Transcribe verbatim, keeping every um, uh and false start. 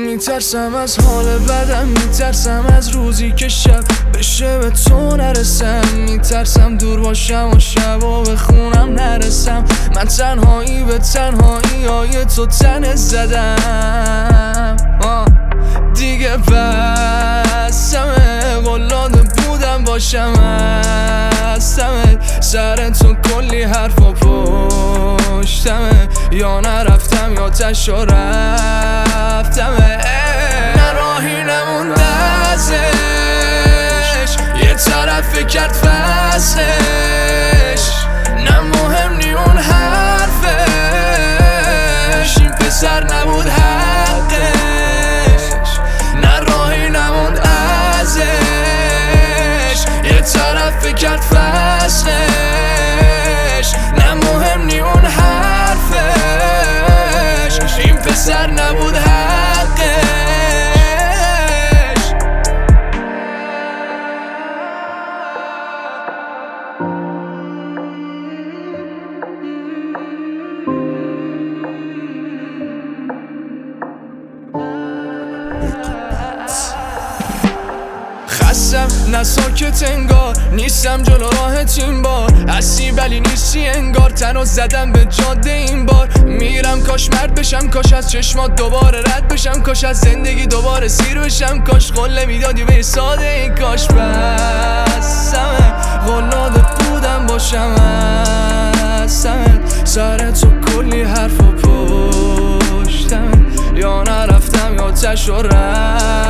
میترسم از حال بدم، میترسم از روزی که شب بشه به تو نرسم، میترسم دور باشم و شبا به خونم نرسم. من تنهایی به تنهایی های تو تنه زدم، آه دیگه بستمه، قلاده بودم باشم هستمه، سر تو کلی حرفا پشتمه، یا نرفتم یا تشا رفتمه. نه راهی نمونده ازش، یه طرف کرد فصلش، نه مهم نی اون حرفش، این پسر نبود حقش. نه راهی نموند ازش، یه طرف کرد فصلش، نه مهم نی اون حرفش، این پسر نبود حقش. خستم نه ساکت انگار، نیستم جلو راهت این بار، هستی ولی نیستی انگار، تنو زدم به جاده این بار. میرم کاش مرد بشم، کاش از چشمات دوباره رد بشم، کاش از زندگی دوباره سیر بشم، کاش قله میدادی به ساده این، کاش بستمه، قلاده بودم باشم هستمه، سر تو کلی حرف و پشتمه، یا نرفتم یا تشا رفتمه.